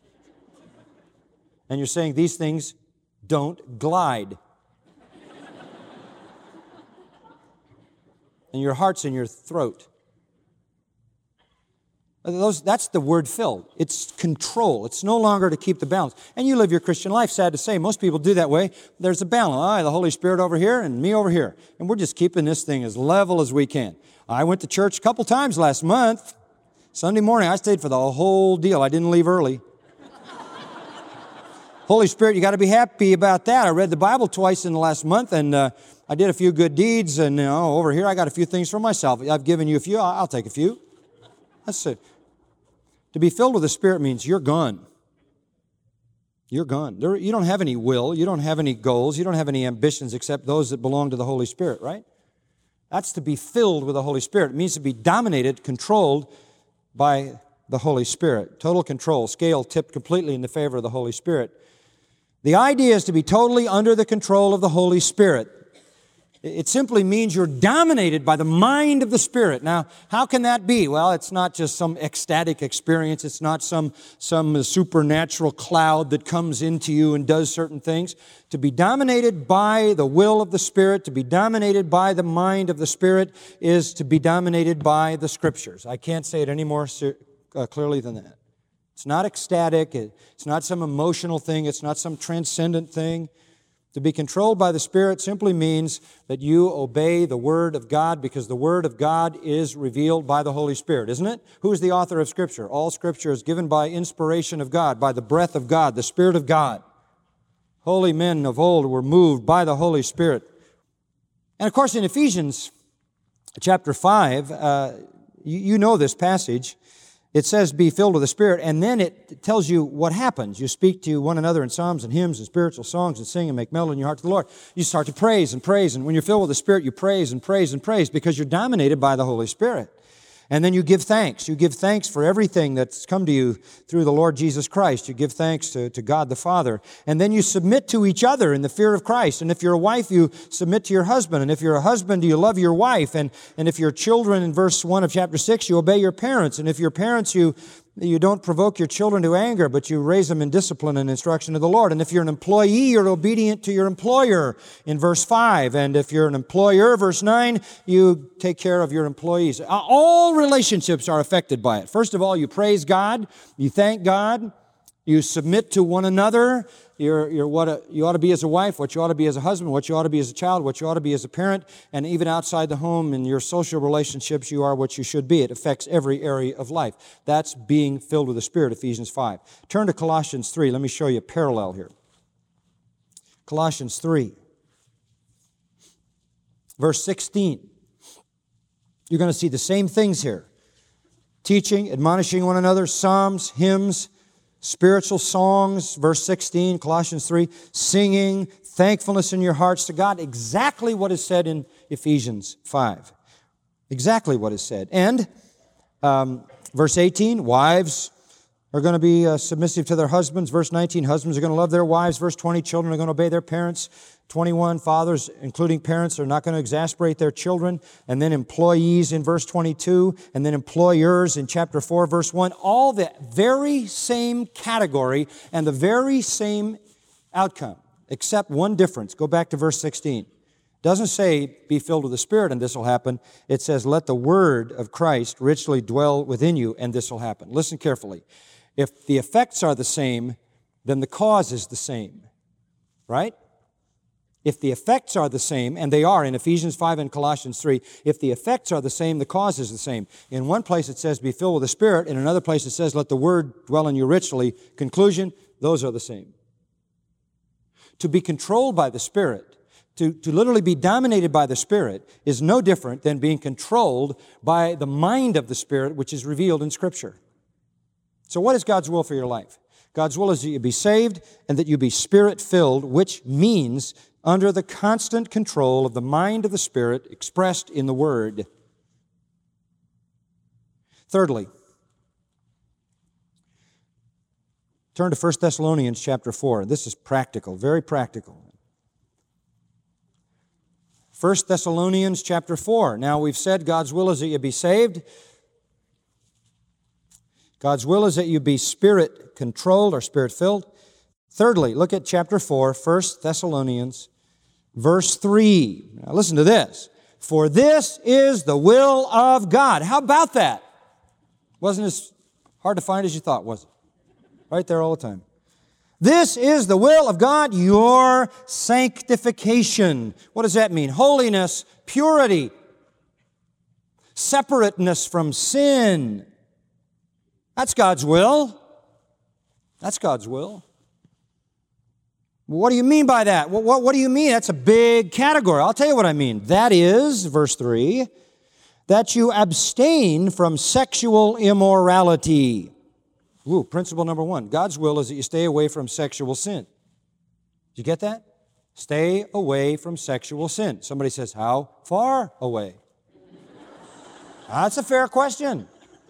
And you're saying these things don't glide. And your heart's in your throat. Those, that's the word filled. It's control. It's no longer to keep the balance. And you live your Christian life, sad to say. Most people do that way. There's a balance. Ah, the Holy Spirit over here and me over here. And we're just keeping this thing as level as we can. I went to church a couple times last month. Sunday morning, I stayed for the whole deal. I didn't leave early. Holy Spirit, you got to be happy about that. I read the Bible twice in the last month, and uh, I did a few good deeds. And, you know, over here, I got a few things for myself. I've given you a few. I'll take a few. That's it. To be filled with the Spirit means you're gone. You're gone. There, you don't have any will. You don't have any goals. You don't have any ambitions except those that belong to the Holy Spirit, right? That's to be filled with the Holy Spirit. It means to be dominated, controlled by the Holy Spirit. Total control, scale tipped completely in the favor of the Holy Spirit. The idea is to be totally under the control of the Holy Spirit. It simply means you're dominated by the mind of the Spirit. Now, how can that be? Well, it's not just some ecstatic experience. It's not some, some supernatural cloud that comes into you and does certain things. To be dominated by the will of the Spirit, to be dominated by the mind of the Spirit, is to be dominated by the Scriptures. I can't say it any more uh, clearly than that. It's not ecstatic. It's not some emotional thing. It's not some transcendent thing. To be controlled by the Spirit simply means that you obey the Word of God, because the Word of God is revealed by the Holy Spirit, isn't it? Who is the author of Scripture? All Scripture is given by inspiration of God, by the breath of God, the Spirit of God. Holy men of old were moved by the Holy Spirit. And of course, in Ephesians chapter five, uh, you, you know this passage. It says, be filled with the Spirit, and then it tells you what happens. You speak to one another in psalms and hymns and spiritual songs and sing and make melody in your heart to the Lord. You start to praise and praise, and when you're filled with the Spirit, you praise and praise and praise because you're dominated by the Holy Spirit. And then you give thanks. You give thanks for everything that's come to you through the Lord Jesus Christ. You give thanks to, to God the Father. And then you submit to each other in the fear of Christ. And if you're a wife, you submit to your husband. And if you're a husband, you love your wife. And, and if you're children, in verse one of chapter six, you obey your parents. And if you're parents, you You don't provoke your children to anger, but you raise them in discipline and instruction of the Lord. And if you're an employee, you're obedient to your employer in verse five. And if you're an employer, verse nine, you take care of your employees. All relationships are affected by it. First of all, you praise God, you thank God, you submit to one another. You're, you're what a, you ought to be as a wife, what you ought to be as a husband, what you ought to be as a child, what you ought to be as a parent, and even outside the home in your social relationships, you are what you should be. It affects every area of life. That's being filled with the Spirit, Ephesians five. Turn to Colossians three. Let me show you a parallel here. Colossians three, verse sixteen. You're going to see the same things here. Teaching, admonishing one another, psalms, hymns, spiritual songs, verse sixteen, Colossians three, singing, thankfulness in your hearts to God. Exactly what is said in Ephesians five. Exactly what is said. And um, verse eighteen, wives are going to be uh, submissive to their husbands. Verse nineteen, husbands are going to love their wives. Verse twenty, children are going to obey their parents. twenty-one, fathers, including parents, are not going to exasperate their children. And then employees in verse twenty-two, and then employers in chapter four, verse one. All the very same category and the very same outcome. except one difference. Go back to verse sixteen. It doesn't say, be filled with the Spirit and this will happen. It says, let the word of Christ richly dwell within you and this will happen. Listen carefully. If the effects are the same, then the cause is the same. Right? If the effects are the same, and they are in Ephesians five and Colossians three, if the effects are the same, the cause is the same. In one place it says, be filled with the Spirit. In another place it says, let the word dwell in you richly. Conclusion, those are the same. To be controlled by the Spirit, to, to literally be dominated by the Spirit, is no different than being controlled by the mind of the Spirit, which is revealed in Scripture. So what is God's will for your life? God's will is that you be saved and that you be Spirit-filled, which means under the constant control of the mind of the Spirit expressed in the Word. Thirdly, turn to First Thessalonians chapter four. This is practical, very practical. First Thessalonians chapter four. Now we've said God's will is that you be saved. God's will is that you be Spirit-controlled or Spirit-filled. Thirdly, look at chapter four, First Thessalonians, verse three. Now listen to this. For this is the will of God. How about that? Wasn't as hard to find as you thought, was it? Right there all the time. This is the will of God, your sanctification. What does that mean? Holiness, purity, separateness from sin. That's God's will. That's God's will. What do you mean by that? What, what, what do you mean? That's a big category. I'll tell you what I mean. That is, verse three, that you abstain from sexual immorality. Ooh, principle number one. God's will is that you stay away from sexual sin. Did you get that? Stay away from sexual sin. Somebody says, how far away? That's a fair question.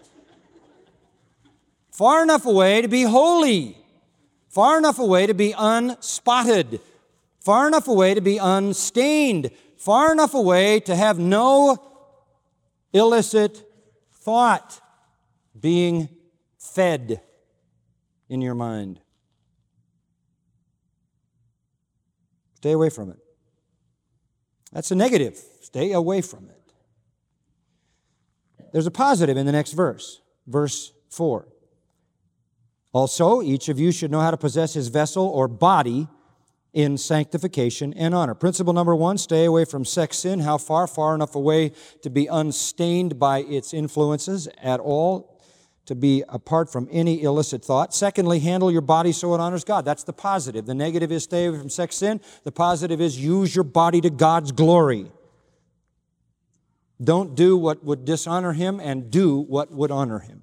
Far enough away to be holy. Far enough away to be unspotted. Far enough away to be unstained. Far enough away to have no illicit thought being fed in your mind. Stay away from it. That's a negative. Stay away from it. There's a positive in the next verse, verse four. Also, each of you should know how to possess his vessel or body in sanctification and honor. Principle number one, stay away from sex sin. How far? Far enough away to be unstained by its influences at all, to be apart from any illicit thought. Secondly, handle your body so it honors God. That's the positive. The negative is stay away from sex sin. The positive is use your body to God's glory. Don't do what would dishonor Him and do what would honor Him.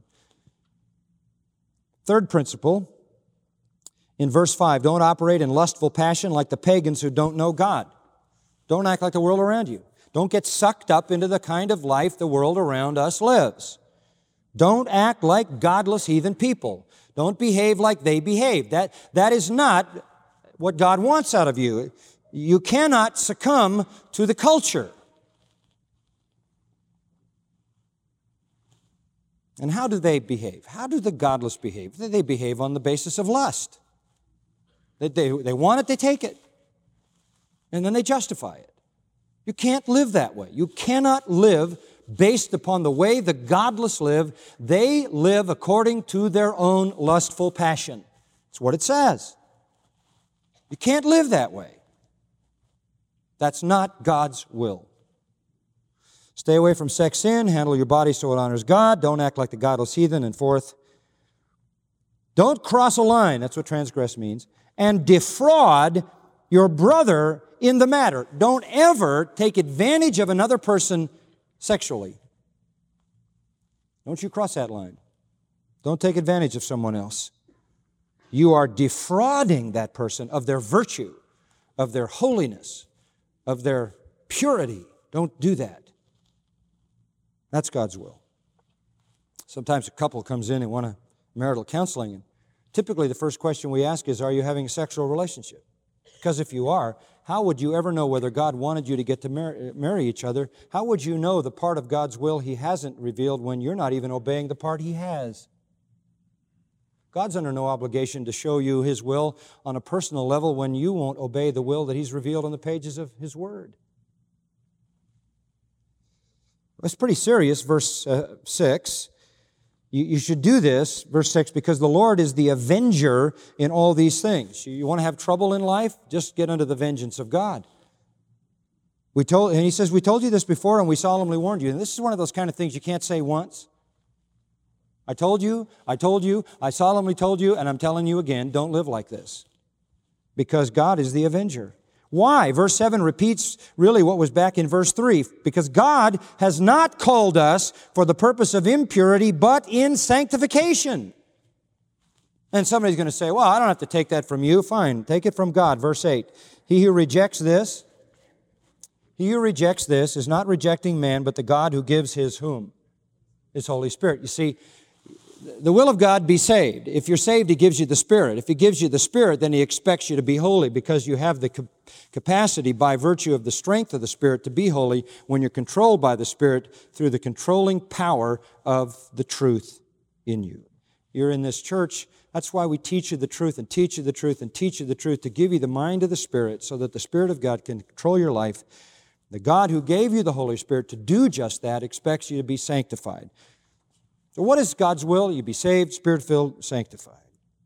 Third principle, in verse five, don't operate in lustful passion like the pagans who don't know God. Don't act like the world around you. Don't get sucked up into the kind of life the world around us lives. Don't act like godless heathen people. Don't behave like they behave. That, that is not what God wants out of you. You cannot succumb to the culture. And how do they behave? How do the godless behave? They behave on the basis of lust. They, they, they want it, they take it. And then they justify it. You can't live that way. You cannot live based upon the way the godless live. They live according to their own lustful passion. That's what it says. You can't live that way. That's not God's will. Stay away from sex sin. Handle your body so it honors God. Don't act like the godless heathen. And fourth, don't cross a line. That's what transgress means. And defraud your brother in the matter. Don't ever take advantage of another person sexually. Don't you cross that line. Don't take advantage of someone else. You are defrauding that person of their virtue, of their holiness, of their purity. Don't do that. That's God's will. Sometimes a couple comes in and want a marital counseling, and typically the first question we ask is, are you having a sexual relationship? Because if you are, how would you ever know whether God wanted you to get to marry, marry each other? How would you know the part of God's will He hasn't revealed when you're not even obeying the part He has? God's under no obligation to show you His will on a personal level when you won't obey the will that He's revealed on the pages of His Word. It's pretty serious, verse uh, six. You, you should do this, verse six, because the Lord is the avenger in all these things. You, you want to have trouble in life? Just get under the vengeance of God. We told, and He says, we told you this before and we solemnly warned you. And this is one of those kind of things you can't say once. I told you, I told you, I solemnly told you, and I'm telling you again, don't live like this. Because God is the avenger. Why? Verse seven repeats really what was back in verse three. Because God has not called us for the purpose of impurity, but in sanctification. And somebody's going to say, well, I don't have to take that from you. Fine, take it from God. Verse eight. He who rejects this, he who rejects this is not rejecting man, but the God who gives his whom? His Holy Spirit. You see, the will of God, be saved. If you're saved, He gives you the Spirit. If He gives you the Spirit, then He expects you to be holy because you have the capacity by virtue of the strength of the Spirit to be holy when you're controlled by the Spirit through the controlling power of the truth in you. You're in this church. That's why we teach you the truth and teach you the truth and teach you the truth to give you the mind of the Spirit so that the Spirit of God can control your life. The God who gave you the Holy Spirit to do just that expects you to be sanctified. So what is God's will? You be saved, Spirit-filled, sanctified.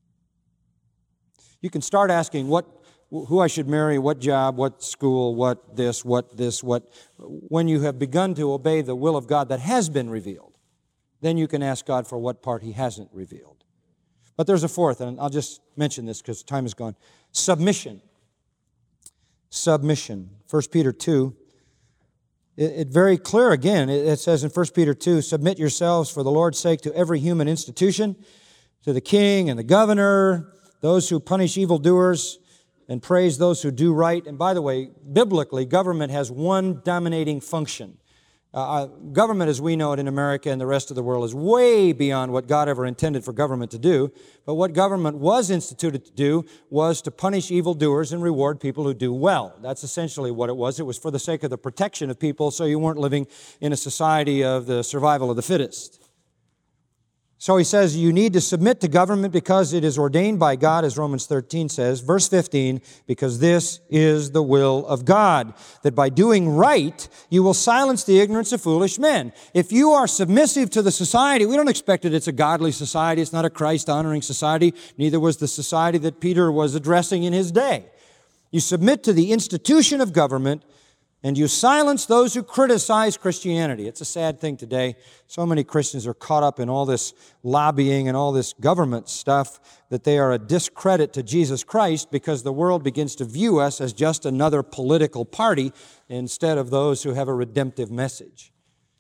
You can start asking what, who I should marry, what job, what school, what this, what this, what... When you have begun to obey the will of God that has been revealed, then you can ask God for what part He hasn't revealed. But there's a fourth, and I'll just mention this because time is gone. Submission. Submission. First Peter two. It's very clear again. It says in First Peter two, submit yourselves for the Lord's sake to every human institution, to the king and the governor, those who punish evildoers and praise those who do right. And by the way, biblically, government has one dominating function. Uh, government as we know it in America and the rest of the world is way beyond what God ever intended for government to do. But what government was instituted to do was to punish evildoers and reward people who do well. That's essentially what it was. It was for the sake of the protection of people so you weren't living in a society of the survival of the fittest. So he says you need to submit to government because it is ordained by God, as Romans thirteen says. Verse fifteen, because this is the will of God, that by doing right, you will silence the ignorance of foolish men. If you are submissive to the society, we don't expect that it's a godly society. It's not a Christ-honoring society. Neither was the society that Peter was addressing in his day. You submit to the institution of government, and you silence those who criticize Christianity. It's a sad thing today. So many Christians are caught up in all this lobbying and all this government stuff that they are a discredit to Jesus Christ because the world begins to view us as just another political party instead of those who have a redemptive message.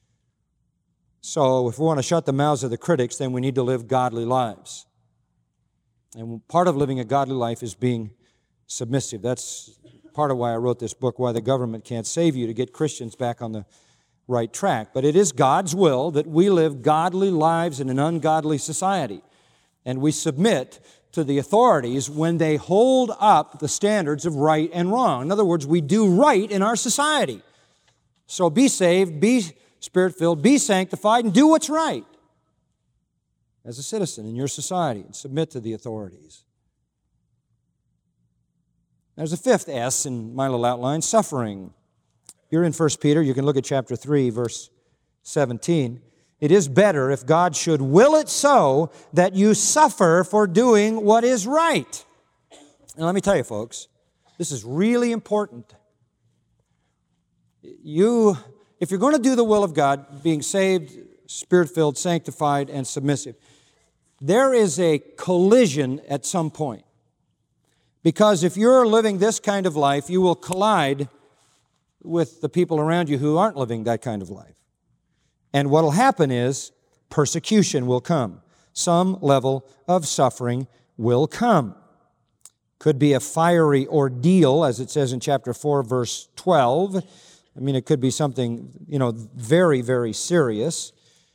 So if we want to shut the mouths of the critics, then we need to live godly lives. And part of living a godly life is being submissive. That's part of why I wrote this book, Why the Government Can't Save You, to get Christians back on the right track. But it is God's will that we live godly lives in an ungodly society. And we submit to the authorities when they hold up the standards of right and wrong. In other words, we do right in our society. So be saved, be Spirit-filled, be sanctified, and do what's right as a citizen in your society, and submit to the authorities. There's a fifth S in my little outline, suffering. You're in First Peter. You can look at chapter three, verse seventeen. It is better if God should will it so that you suffer for doing what is right. And let me tell you, folks, this is really important. You, if you're going to do the will of God, being saved, Spirit-filled, sanctified, and submissive, there is a collision at some point. Because if you're living this kind of life, you will collide with the people around you who aren't living that kind of life. And what will happen is persecution will come. Some level of suffering will come. Could be a fiery ordeal, as it says in chapter four, verse twelve. I mean, it could be something, you know, very, very serious.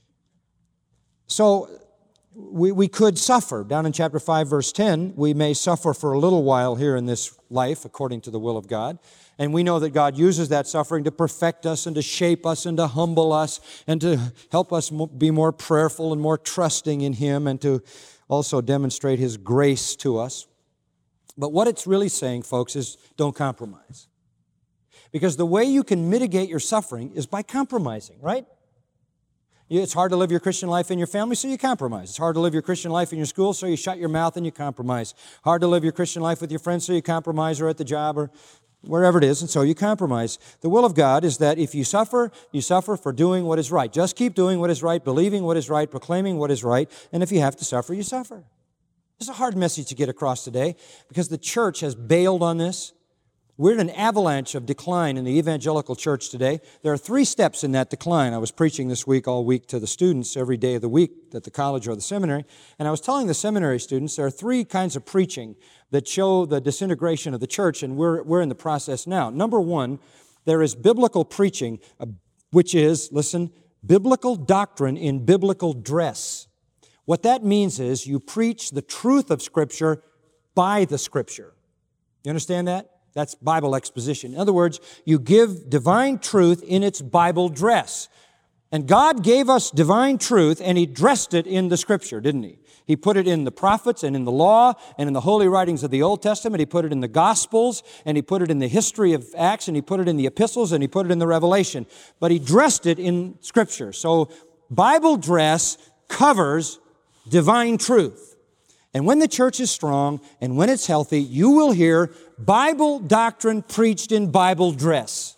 So We, we could suffer. Down in chapter five, verse ten, we may suffer for a little while here in this life according to the will of God. And we know that God uses that suffering to perfect us and to shape us and to humble us and to help us be more prayerful and more trusting in Him and to also demonstrate His grace to us. But what it's really saying, folks, is don't compromise. Because the way you can mitigate your suffering is by compromising, right? It's hard to live your Christian life in your family, so you compromise. It's hard to live your Christian life in your school, so you shut your mouth and you compromise. Hard to live your Christian life with your friends, so you compromise, or at the job, or wherever it is, and so you compromise. The will of God is that if you suffer, you suffer for doing what is right. Just keep doing what is right, believing what is right, proclaiming what is right, and if you have to suffer, you suffer. It's a hard message to get across today because the church has bailed on this. We're in an avalanche of decline in the evangelical church today. There are three steps in that decline. I was preaching this week all week to the students every day of the week at the college or the seminary, and I was telling the seminary students there are three kinds of preaching that show the disintegration of the church, and we're, we're in the process now. Number one, there is biblical preaching, uh, which is, listen, biblical doctrine in biblical dress. What that means is you preach the truth of Scripture by the Scripture. You understand that? That's Bible exposition. In other words, you give divine truth in its Bible dress. And God gave us divine truth, and He dressed it in the Scripture, didn't He? He put it in the prophets and in the law and in the holy writings of the Old Testament. He put it in the Gospels, and He put it in the history of Acts, and He put it in the epistles, and He put it in the Revelation. But He dressed it in Scripture. So Bible dress covers divine truth. And when the church is strong and when it's healthy, you will hear Bible doctrine preached in Bible dress.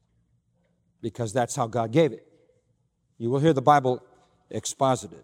Because that's how God gave it. You will hear the Bible exposited.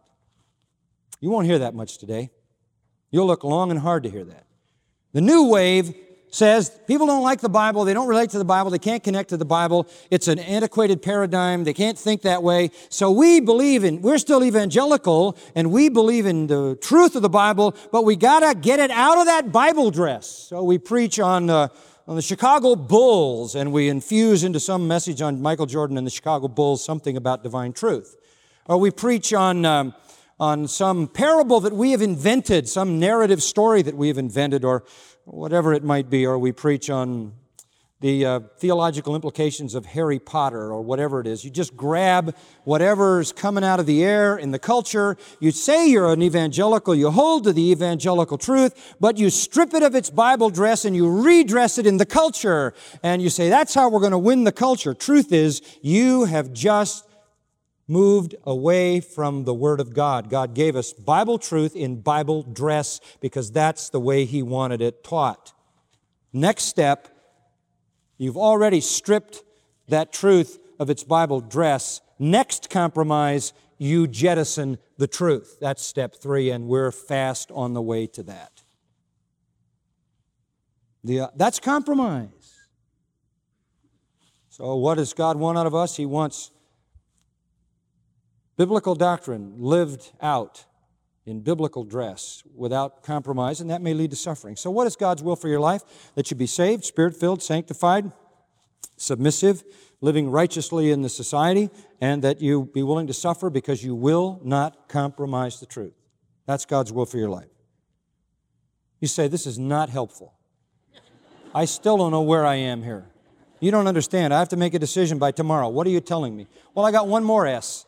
You won't hear that much today. You'll look long and hard to hear that. The new wave says people don't like the Bible, they don't relate to the Bible, they can't connect to the Bible, it's an antiquated paradigm, they can't think that way. So we believe in, we're still evangelical, and we believe in the truth of the Bible, but we gotta get it out of that Bible dress. So we preach on, uh, on the Chicago Bulls, and we infuse into some message on Michael Jordan and the Chicago Bulls something about divine truth. Or we preach on, um, on some parable that we have invented, some narrative story that we have invented, or whatever it might be, or we preach on the uh, theological implications of Harry Potter or whatever it is. You just grab whatever's coming out of the air in the culture. You say you're an evangelical, you hold to the evangelical truth, but you strip it of its Bible dress and you redress it in the culture. And you say, that's how we're going to win the culture. Truth is, you have just moved away from the Word of God. God gave us Bible truth in Bible dress because that's the way He wanted it taught. Next step, you've already stripped that truth of its Bible dress. Next compromise, you jettison the truth. That's step three, and we're fast on the way to that. The, uh, that's compromise. So what does God want out of us? He wants biblical doctrine lived out in biblical dress without compromise, and that may lead to suffering. So what is God's will for your life? That you be saved, Spirit-filled, sanctified, submissive, living righteously in the society, and that you be willing to suffer because you will not compromise the truth. That's God's will for your life. You say, this is not helpful. I still don't know where I am here. You don't understand. I have to make a decision by tomorrow. What are you telling me? Well, I got one more S.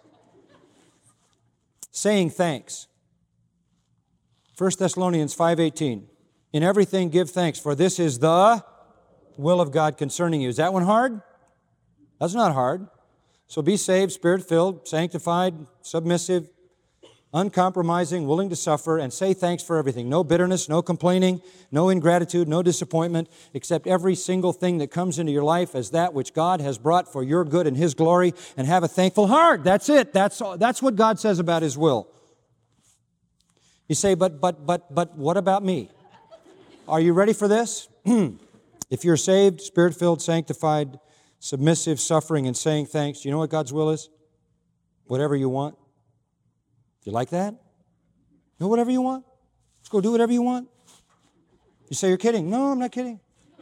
Saying thanks. First Thessalonians five eighteen. In everything give thanks, for this is the will of God concerning you. Is that one hard? That's not hard. So be saved, Spirit-filled, sanctified, submissive, uncompromising, willing to suffer, and say thanks for everything. No bitterness, no complaining, no ingratitude, no disappointment, except every single thing that comes into your life as that which God has brought for your good and His glory, and have a thankful heart. That's it. That's all. That's what God says about His will. You say, but, but, but, but what about me? Are you ready for this? If you're saved, Spirit-filled, sanctified, submissive, suffering, and saying thanks, do you know what God's will is? Whatever you want. You like that? You know, whatever you want. Let's go do whatever you want. You say you're kidding. No, I'm not kidding.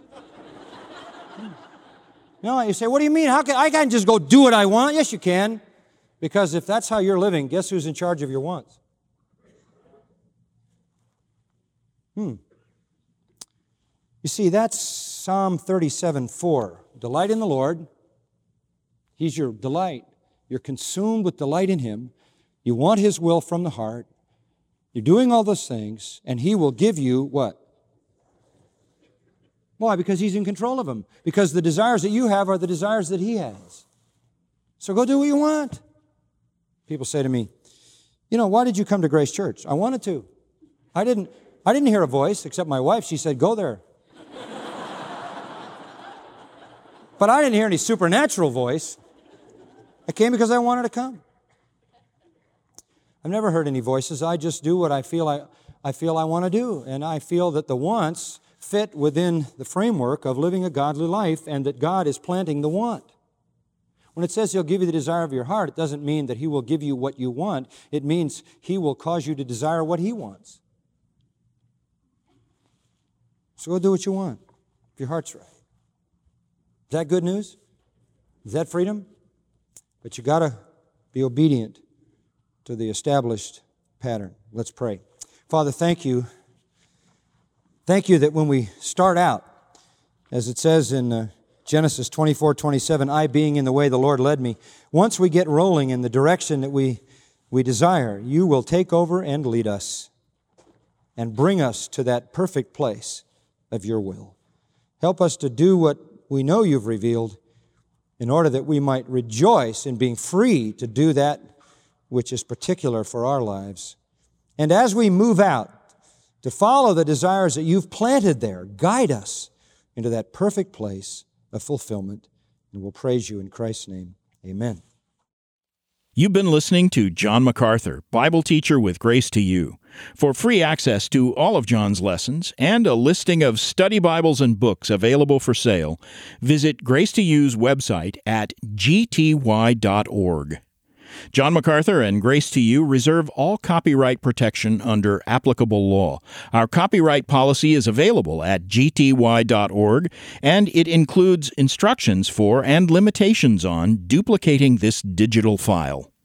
No, you say, what do you mean? How can I can't just go do what I want? Yes, you can. Because if that's how you're living, guess who's in charge of your wants? Hmm. You see, that's Psalm thirty-seven four. Delight in the Lord. He's your delight. You're consumed with delight in Him. You want His will from the heart. You're doing all those things, and He will give you what? Why? Because He's in control of them. Because the desires that you have are the desires that He has. So go do what you want. People say to me, you know, why did you come to Grace Church? I wanted to. I didn't, I didn't hear a voice except my wife. She said, go there. But I didn't hear any supernatural voice. I came because I wanted to come. I've never heard any voices. I just do what I feel I, I feel I want to do. And I feel that the wants fit within the framework of living a godly life and that God is planting the want. When it says He'll give you the desire of your heart, it doesn't mean that He will give you what you want. It means He will cause you to desire what He wants. So go do what you want if your heart's right. Is that good news? Is that freedom? But you got to be obedient to the established pattern. Let's pray. Father, thank you. Thank you that when we start out, as it says in uh, Genesis twenty-four twenty-seven, I being in the way the Lord led me, once we get rolling in the direction that we, we desire, you will take over and lead us and bring us to that perfect place of your will. Help us to do what we know you've revealed in order that we might rejoice in being free to do that which is particular for our lives. And as we move out to follow the desires that you've planted there, guide us into that perfect place of fulfillment. And we'll praise you in Christ's name. Amen. You've been listening to John MacArthur, Bible teacher with Grace to You. For free access to all of John's lessons and a listing of study Bibles and books available for sale, visit Grace to You's website at g t y dot org. John MacArthur and Grace to You reserve all copyright protection under applicable law. Our copyright policy is available at g t y dot org, and it includes instructions for and limitations on duplicating this digital file.